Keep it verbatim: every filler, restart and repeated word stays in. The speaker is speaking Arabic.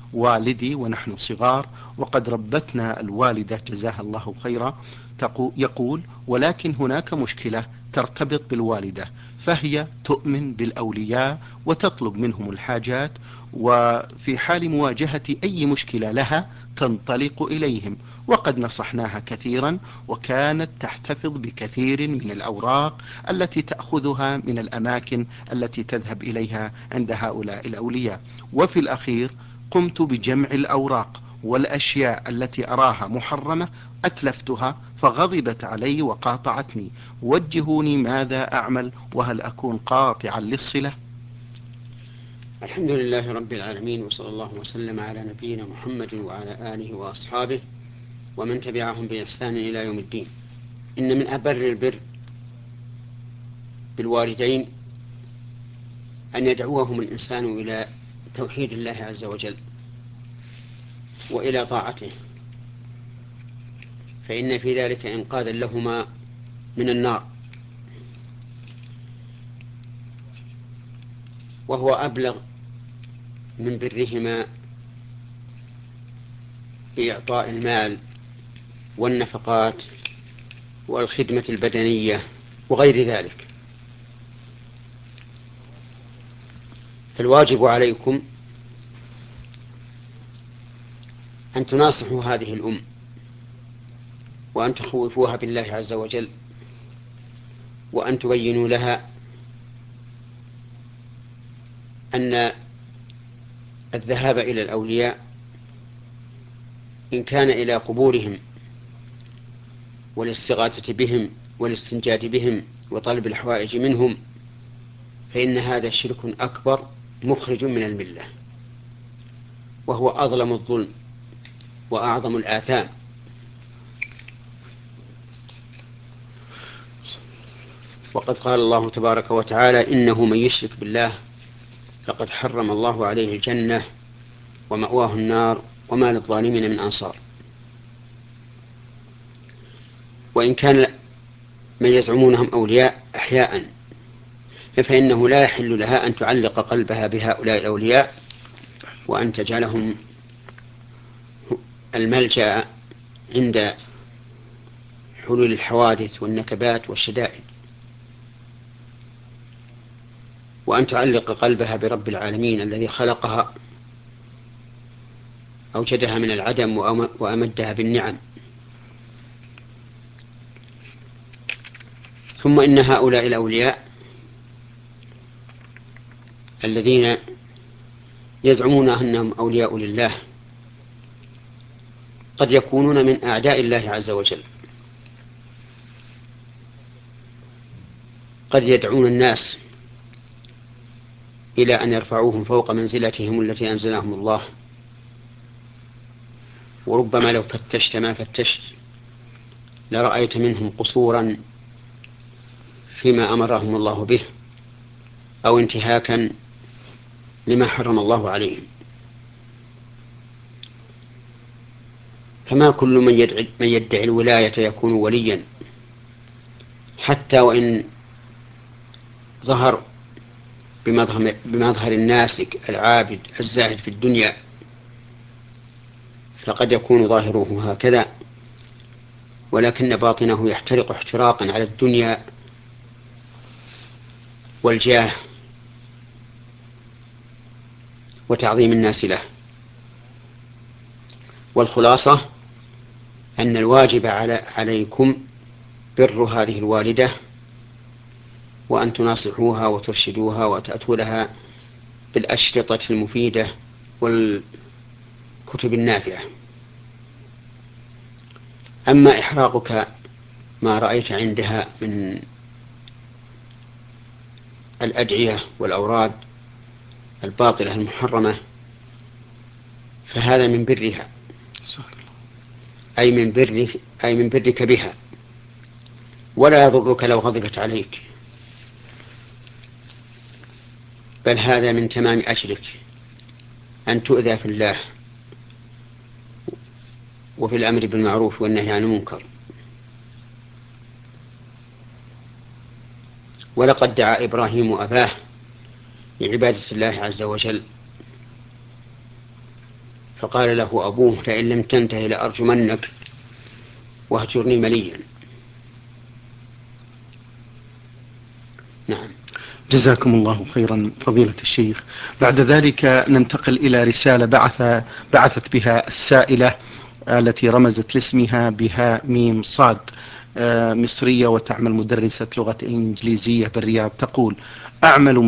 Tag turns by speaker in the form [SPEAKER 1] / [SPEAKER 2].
[SPEAKER 1] والدي ونحن صغار، وقد ربتنا الوالدة جزاها الله خيرا، يقول: ولكن هناك مشكلة ترتبط بالوالدة، فهي تؤمن بالأولياء وتطلب منهم الحاجات، وفي حال مواجهة أي مشكلة لها تنطلق إليهم. وقد نصحناها كثيرا، وكانت تحتفظ بكثير من الأوراق التي تأخذها من الأماكن التي تذهب إليها عند هؤلاء الأولياء. وفي الأخير قمت بجمع الأوراق والأشياء التي أراها محرمة أتلفتها، فغضبت علي وقاطعتني. وجهوني ماذا أعمل، وهل أكون قاطعا للصلة؟
[SPEAKER 2] الحمد لله رب العالمين، وصلى الله وسلم على نبينا محمد وعلى آله وأصحابه ومن تبعهم بإحسان إلى يوم الدين. إن من أبر البر بالوالدين أن يدعوهم الإنسان إلى توحيد الله عز وجل وإلى طاعته، فإن في ذلك إنقاذا لهما من النار، وهو أبلغ من برهما بإعطاء المال والنفقات والخدمة البدنية وغير ذلك. فالواجب عليكم أن تناصحوا هذه الأم، وأن تخوفوها بالله عز وجل، وأن تبينوا لها أن الذهاب إلى الأولياء إن كان إلى قبورهم والاستغاثة بهم والاستنجاد بهم وطلب الحوائج منهم، فإن هذا شرك أكبر مخرج من الملة، وهو أظلم الظلم وأعظم الآثام. وقد قال الله تبارك وتعالى: إنه من يشرك بالله فقد حرم الله عليه الجنة ومأواه النار وما للظالمين من أنصار. وإن كان من يزعمونهم أولياء أحياء، فإنه لا يحل لها أن تعلق قلبها بهؤلاء الأولياء وأن تجعلهم الملجأ عند حلول الحوادث والنكبات والشدائد، وأن تعلق قلبها برب العالمين الذي خلقها، أوجدها من العدم وأمدها بالنعم. ثم إن هؤلاء الأولياء الذين يزعمون أنهم أولياء لله قد يكونون من أعداء الله عز وجل، قد يدعون الناس إلى أن يرفعوهم فوق منزلتهم التي أنزلهم الله، وربما لو فتشت ما فتشت لرأيت منهم قصورا فيما أمرهم الله به أو انتهاكا لما حرم الله عليهم. فما كل من يدعي, من يدعي الولاية يكون وليا، حتى وإن ظهر بمظهر, بمظهر الناسك العابد الزاهد في الدنيا، فقد يكون ظاهره هكذا ولكن باطنه يحترق احتراقا على الدنيا والجاه وتعظيم الناس له. والخلاصة أن الواجب على عليكم بر هذه الوالدة، وأن تناصحوها وترشدوها وتأتوا لها بالأشرطة المفيدة والكتب النافعة. أما إحراقك ما رأيت عندها من الأدعية والأوراد الباطلة المحرمة فهذا من برها، أي من بر أي من برك بها، ولا يضرك لو غضبت عليك، بل هذا من تمام أجرك أن تؤذى في الله وفي الأمر بالمعروف والنهي عن المنكر. ولقد دعا إبراهيم أباه لعبادة الله عز وجل، فقال له أبوه لئن لم تنتهي لأرجمنك واهجرني مليا. نعم.
[SPEAKER 1] جزاكم الله خيرا فضيلة الشيخ. بعد ذلك ننتقل إلى رسالة بعث بعثت بها السائلة التي رمزت لاسمها بها ميم صاد، مصرية وتعمل مدرسة لغة إنجليزية بالرياض. تقول: أعمل